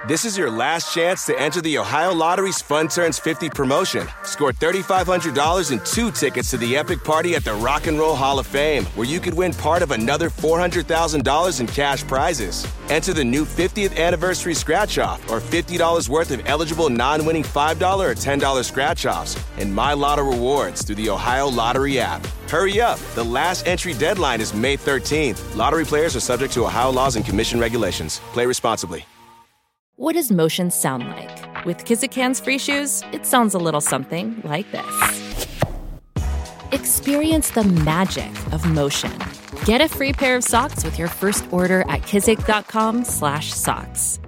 This is your last chance to enter the Ohio Lottery's Fun Turns 50 promotion. Score $3,500 and 2 tickets to the epic party at the Rock and Roll Hall of Fame, where you could win part of another $400,000 in cash prizes. Enter the new 50th anniversary scratch-off or $50 worth of eligible non-winning $5 or $10 scratch-offs and My Lotto rewards through the Ohio Lottery app. Hurry up. The last entry deadline is May 13th. Lottery players are subject to Ohio laws and commission regulations. Play responsibly. What does motion sound like? With Kizikans free shoes, it sounds a little something like this. Experience the magic of motion. Get a free pair of socks with your first order at kizik.com/socks.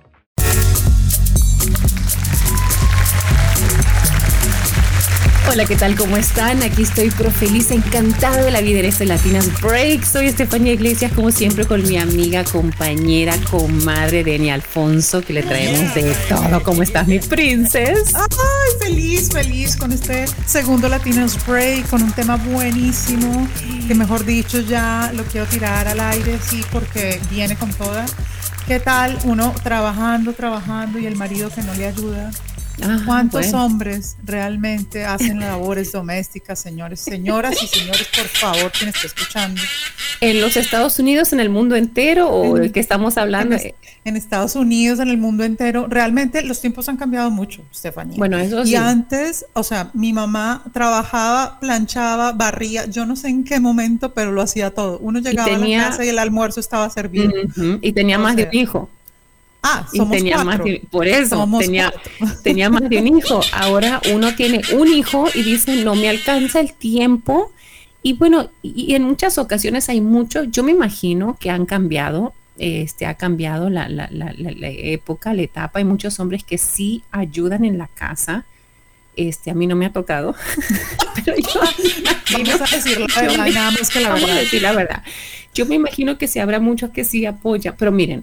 Hola, ¿qué tal? ¿Cómo están? Aquí estoy feliz, encantada de la vida en este Latinas Break. Soy Estefanía Iglesias, como siempre, con mi amiga, compañera, comadre Deni Alfonso, que le traemos de todo. ¿Cómo estás, mi princess? Ay, feliz con este segundo Latinas Break, con un tema buenísimo, que mejor dicho ya lo quiero tirar al aire, sí, porque viene con toda. ¿Qué tal uno trabajando y el marido que no le ayuda? ¿Cuántos hombres realmente hacen labores domésticas, señores, señoras y señores, por favor, quien esté escuchando? ¿En los Estados Unidos, en el mundo entero o de qué estamos hablando? En Estados Unidos, en el mundo entero. Realmente los tiempos han cambiado mucho, Estefanía. Bueno, eso sí. Y antes, o sea, mi mamá trabajaba, planchaba, barría, yo no sé en qué momento, pero lo hacía todo. Uno llegaba a la casa y el almuerzo estaba servido. Y tenía más de un hijo. Somos tenía 4. Por eso tenía más de un hijo. Ahora uno tiene un hijo y dice no me alcanza el tiempo. Y bueno, y en muchas ocasiones hay mucho. Yo me imagino que han cambiado, ha cambiado la época, la etapa. Hay muchos hombres que sí ayudan en la casa. A mí no me ha tocado. Pero vamos a decir la verdad, nada más que la verdad. Vamos a decir la verdad. Yo me imagino que sí habrá muchos que sí apoyan, pero miren,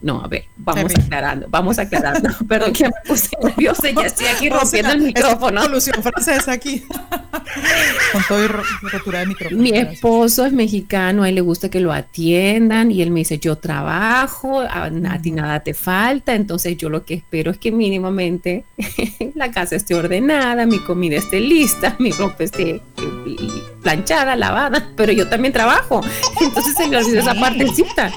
vamos aclarando. Perdón que me puse nerviosa, ya estoy aquí rompiendo el micrófono. Solución francesa aquí. Con todo y rotura de micrófono. Mi esposo es mexicano, a él le gusta que lo atiendan y él me dice, yo trabajo, a ti nada te falta, entonces yo lo que espero es que mínimamente la casa esté ordenada, mi comida esté lista, mi ropa esté planchada, lavada, pero yo también trabajo, entonces se le olvidó esa partecita.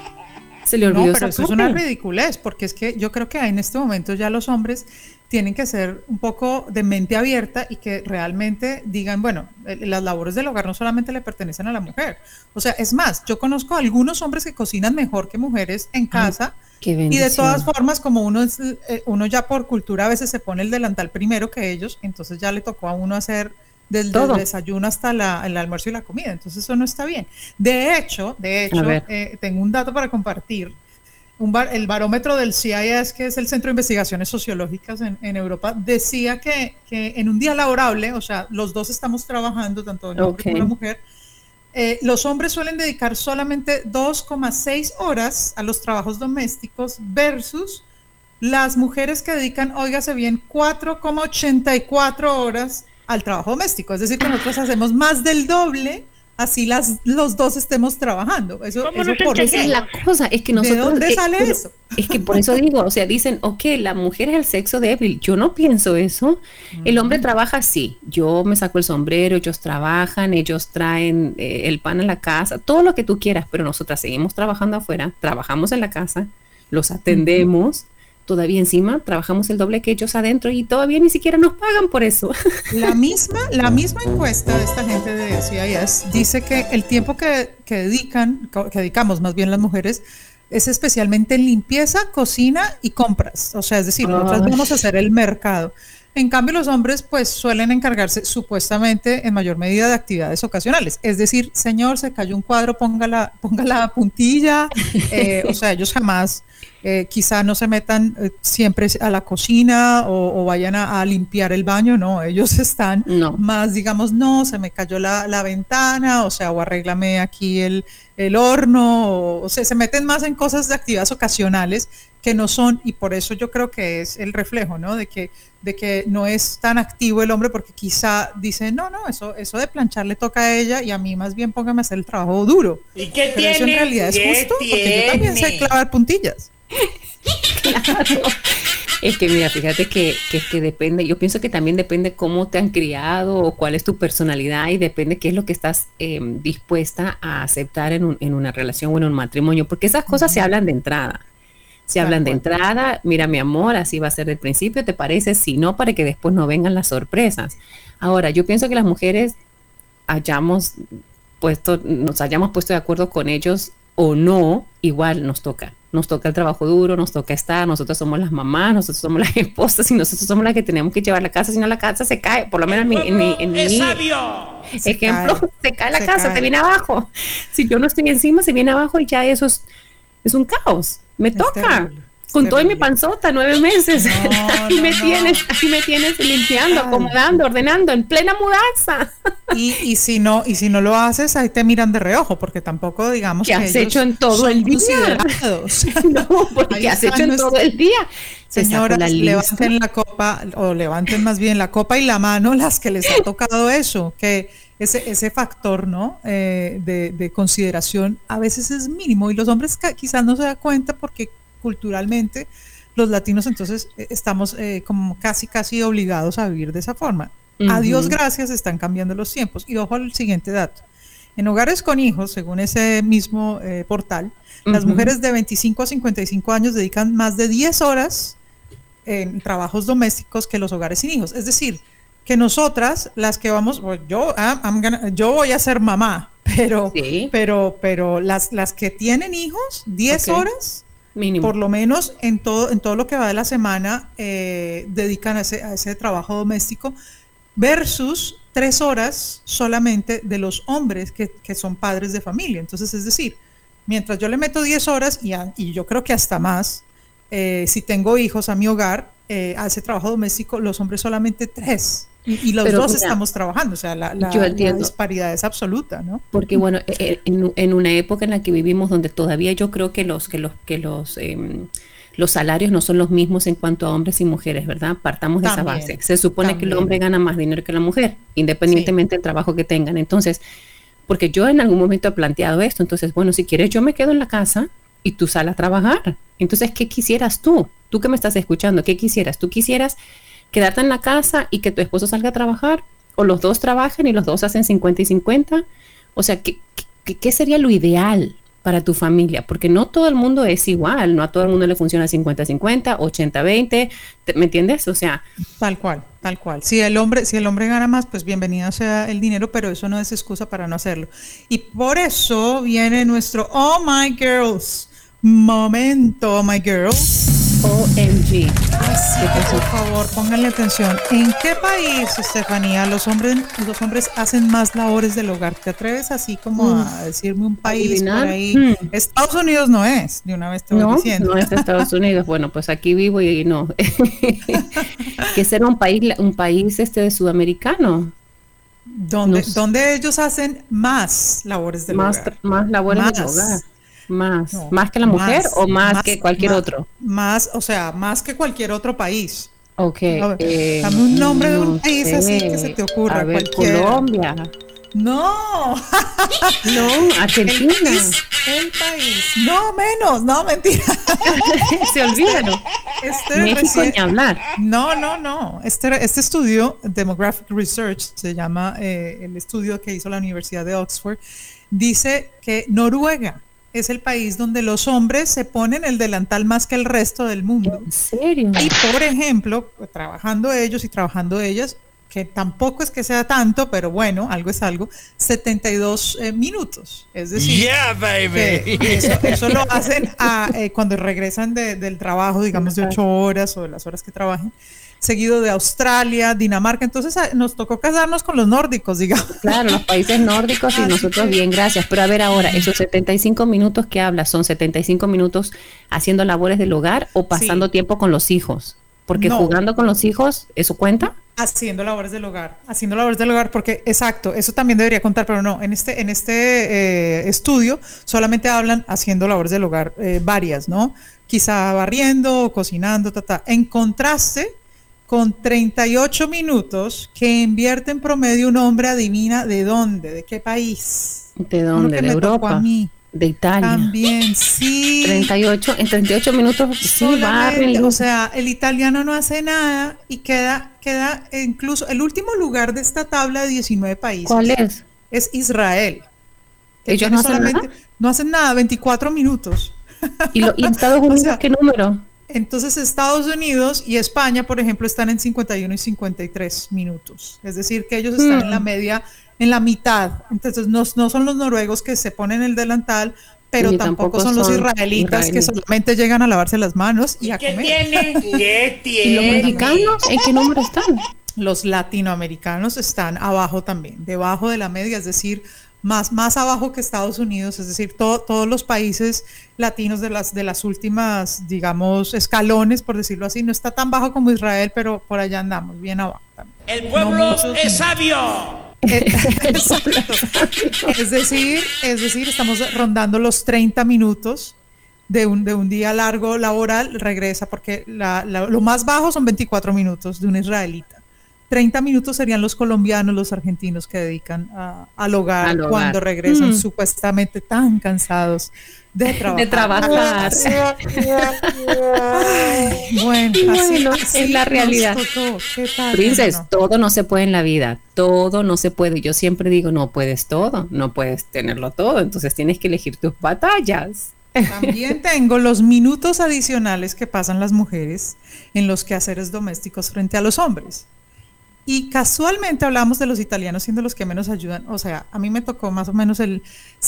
Pero eso es una ridiculez, porque es que yo creo que en este momento ya los hombres tienen que ser un poco de mente abierta y que realmente digan, bueno, las labores del hogar no solamente le pertenecen a la mujer. O sea, es más, yo conozco a algunos hombres que cocinan mejor que mujeres en casa. Qué bendición. Y de todas formas, como uno ya por cultura a veces se pone el delantal primero que ellos, entonces ya le tocó a uno hacer desde el desayuno hasta el almuerzo y la comida, entonces eso no está bien. De hecho, tengo un dato para compartir. El barómetro del CIS, que es el Centro de Investigaciones Sociológicas en Europa, decía que en un día laborable, o sea, los dos estamos trabajando, tanto el hombre como la mujer, los hombres suelen dedicar solamente 2,6 horas a los trabajos domésticos versus las mujeres que dedican, óigase bien, 4,84 horas al trabajo doméstico. Es decir, que nosotros hacemos más del doble, así los dos estemos trabajando. Eso por esa es la cosa, es que nosotros... ¿De dónde sale eso? Es que por eso digo, o sea, dicen, la mujer es el sexo débil. Yo no pienso eso. El hombre trabaja así. Yo me saco el sombrero, ellos trabajan, ellos traen el pan a la casa, todo lo que tú quieras, pero nosotras seguimos trabajando afuera, trabajamos en la casa, los atendemos, todavía encima trabajamos el doble que ellos adentro y todavía ni siquiera nos pagan por eso. La misma encuesta de esta gente de CIS dice que el tiempo que dedicamos más bien las mujeres es especialmente en limpieza, cocina y compras. O sea, es decir, nosotros vamos a hacer el mercado. En cambio, los hombres pues suelen encargarse supuestamente en mayor medida de actividades ocasionales. Es decir, señor, se cayó un cuadro, ponga la puntilla. O sea, ellos jamás quizá no se metan siempre a la cocina o vayan a limpiar el baño. No, ellos están más, digamos, se me cayó la ventana, o sea, o arréglame aquí el horno, o sea, se meten más en cosas de actividades ocasionales que no son, y por eso yo creo que es el reflejo, ¿no? De que no es tan activo el hombre, porque quizá dice, eso de planchar le toca a ella y a mí más bien póngame a hacer el trabajo duro. ¿Y qué pero tiene? Eso en realidad es justo, porque yo también sé clavar puntillas. Claro. Es que mira, fíjate que depende, yo pienso que también depende cómo te han criado o cuál es tu personalidad y depende qué es lo que estás dispuesta a aceptar en una relación o en un matrimonio, porque esas cosas se hablan de entrada. Se hablan de entrada, mira mi amor, así va a ser del principio, ¿te parece? Si no, para que después no vengan las sorpresas. Ahora, yo pienso que las mujeres nos hayamos puesto de acuerdo con ellos o no, igual nos toca el trabajo duro, nos toca estar, nosotros somos las mamás, nosotros somos las esposas y nosotros somos las que tenemos que llevar la casa, si no la casa se cae, por lo menos en mi ejemplo, se cae la casa, te viene abajo, si yo no estoy encima, se viene abajo y ya eso es un caos, me toca. Terrible. Con todo y mi panzota, 9 meses. Aquí me tienes limpiando, acomodando, ordenando, en plena mudanza. Y si no lo haces, ahí te miran de reojo, porque tampoco digamos que has hecho en todo el día. No, porque has hecho en todo el día. Señoras, levanten la copa, o levanten más bien la copa y la mano, las que les ha tocado eso, que ese factor, ¿no? De consideración a veces es mínimo, y los hombres quizás no se dan cuenta porque culturalmente los latinos entonces estamos como casi obligados a vivir de esa forma. A Dios gracias están cambiando los tiempos. Y ojo al siguiente dato. En hogares con hijos, según ese mismo portal, las mujeres de 25 a 55 años dedican más de 10 horas en trabajos domésticos que los hogares sin hijos. Es decir, que nosotras, las que vamos, yo voy a ser mamá, pero las que tienen hijos, 10 horas mínimo, por lo menos en todo lo que va de la semana, dedican a ese trabajo doméstico, versus 3 horas solamente de los hombres que son padres de familia. Entonces, es decir, mientras yo le meto 10 horas y yo creo que hasta más, si tengo hijos a mi hogar, a ese trabajo doméstico, los hombres solamente 3. Y los dos estamos trabajando, o sea, la disparidad es absoluta, ¿no? Porque bueno, en una época en la que vivimos donde todavía yo creo que los salarios no son los mismos en cuanto a hombres y mujeres, ¿verdad? Partamos de esa base. Se supone que el hombre gana más dinero que la mujer, independientemente del trabajo que tengan. Entonces, porque yo en algún momento he planteado esto, entonces, bueno, si quieres yo me quedo en la casa y tú sal a trabajar. Entonces, ¿qué quisieras tú? Tú que me estás escuchando, ¿qué quisieras? ¿Tú quisieras quedarte en la casa y que tu esposo salga a trabajar? ¿O los dos trabajan y los dos hacen 50 y 50? O sea, ¿qué sería lo ideal para tu familia? Porque no todo el mundo es igual, no a todo el mundo le funciona 50-50, 80-20, ¿me entiendes? O sea, tal cual. Si el hombre gana más, pues bienvenido sea el dinero, pero eso no es excusa para no hacerlo. Y por eso viene nuestro Oh My Girls momento, Oh My Girls. OMG. Por favor, pónganle atención. ¿En qué país, Estefanía, los hombres hacen más labores del hogar? ¿Te atreves así como a decirme un país por ahí? Estados Unidos no es, de una vez te voy diciendo. No es Estados Unidos. Bueno, pues aquí vivo y no. ¿Qué será un país sudamericano? Donde ellos hacen más labores del hogar. Más labores del hogar. ¿Más que la mujer o más que cualquier otro? Más que cualquier otro país. Ok. Dame un nombre de un país así que se te ocurra. A ver, Colombia. No. No, Argentina. El país. No, menos. No, mentira. Se olvidan. México ni hablar. No. Este estudio, Demographic Research, se llama el estudio que hizo la Universidad de Oxford, dice que Noruega es el país donde los hombres se ponen el delantal más que el resto del mundo. ¿En serio? Y por ejemplo, trabajando ellos y trabajando ellas, que tampoco es que sea tanto, pero bueno, algo es algo, 72 minutos. Es decir, yeah, baby. Eso lo hacen cuando regresan del trabajo, digamos de 8 horas o de las horas que trabajen, seguido de Australia, Dinamarca. Entonces nos tocó casarnos con los nórdicos, digamos. Claro, los países nórdicos y nosotros bien, gracias. Pero a ver ahora, esos 75 minutos que hablas, ¿son 75 minutos haciendo labores del hogar o pasando tiempo con los hijos? Porque jugando con los hijos, ¿eso cuenta? Haciendo labores del hogar, porque exacto, eso también debería contar, pero no, en este estudio solamente hablan haciendo labores del hogar, varias, ¿no? Quizá barriendo, cocinando, en contraste con 38 minutos que invierte en promedio un hombre, adivina de dónde, de qué país. ¿De dónde? ¿De Europa? De Italia. También, sí. En 38 minutos, sí, barren. O sea, el italiano no hace nada y queda incluso el último lugar de esta tabla de 19 países. ¿Cuál es? Es Israel. ¿Ellos no hacen nada? No hacen nada, 24 minutos. ¿Y Estados Unidos, o sea, qué número? Entonces Estados Unidos y España, por ejemplo, están en 51 y 53 minutos. Es decir, que ellos están en la media, en la mitad. Entonces no son los noruegos que se ponen el delantal, pero tampoco son los israelitas que solamente llegan a lavarse las manos y a comer. ¿Qué tiene? ¿Y los mexicanos en qué número están? Los latinoamericanos están abajo también, debajo de la media, es decir, más abajo que Estados Unidos, es decir, todos los países latinos de las últimas, digamos, escalones, por decirlo así, no está tan bajo como Israel, pero por allá andamos, bien abajo también. El pueblo es sabio. Es decir, estamos rondando los 30 minutos de un día largo laboral, regresa, porque lo más bajo son 24 minutos de un israelita. 30 minutos serían los colombianos, los argentinos que dedican al hogar cuando regresan supuestamente tan cansados de trabajar. Bueno, así es la realidad. Princess, todo no se puede en la vida, todo no se puede. Yo siempre digo, no puedes todo, no puedes tenerlo todo, entonces tienes que elegir tus batallas. También tengo los minutos adicionales que pasan las mujeres en los quehaceres domésticos frente a los hombres. Y casualmente hablamos de los italianos siendo los que menos ayudan. O sea, a mí me tocó más o menos el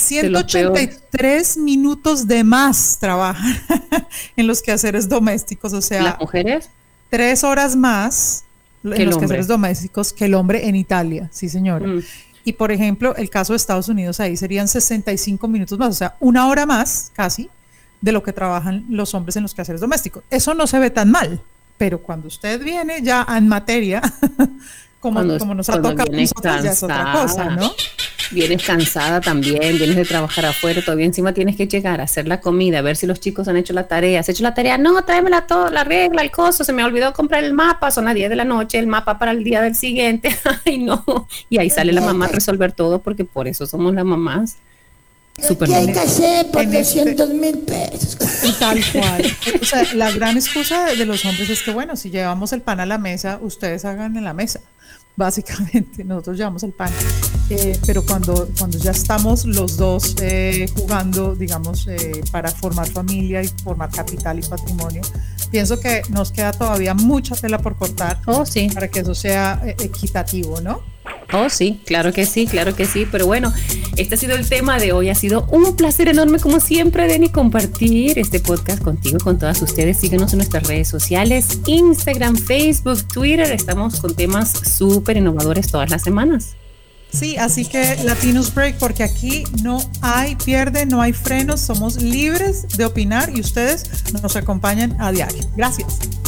183 minutos de más trabajan en los quehaceres domésticos. O sea, ¿las mujeres? 3 horas más en los quehaceres domésticos que el hombre en Italia. Sí, señora. Y por ejemplo, el caso de Estados Unidos, ahí serían 65 minutos más. O sea, 1 hora más casi de lo que trabajan los hombres en los quehaceres domésticos. Eso no se ve tan mal. Pero cuando usted viene ya en materia, como nos ha tocado a nosotros, ya es otra cosa, ¿no? Vienes cansada también, vienes de trabajar afuera, todavía encima tienes que llegar a hacer la comida, a ver si los chicos han hecho la tarea. ¿Has hecho la tarea? No, tráemela todo, la regla, el coso, se me olvidó comprar el mapa, son las 10 de la noche, el mapa para el día del siguiente. Ay, no. Y ahí sale la mamá a resolver todo, porque por eso somos las mamás. ¿Qué hay que hacer por 200,000 pesos? Tal cual. O sea, la gran excusa de los hombres es que, bueno, si llevamos el pan a la mesa, ustedes hagan en la mesa. Básicamente, nosotros llevamos el pan. Pero cuando ya estamos los dos jugando, digamos, para formar familia y formar capital y patrimonio, pienso que nos queda todavía mucha tela por cortar para que eso sea equitativo, ¿no? Oh, sí, claro que sí, pero bueno, este ha sido el tema de hoy, ha sido un placer enorme como siempre, Denny, compartir este podcast contigo, con todas ustedes. Síguenos en nuestras redes sociales, Instagram, Facebook, Twitter, estamos con temas súper innovadores todas las semanas. Sí, así que Latinos Break, porque aquí no hay pierde, no hay frenos, somos libres de opinar y ustedes nos acompañan a diario. Gracias.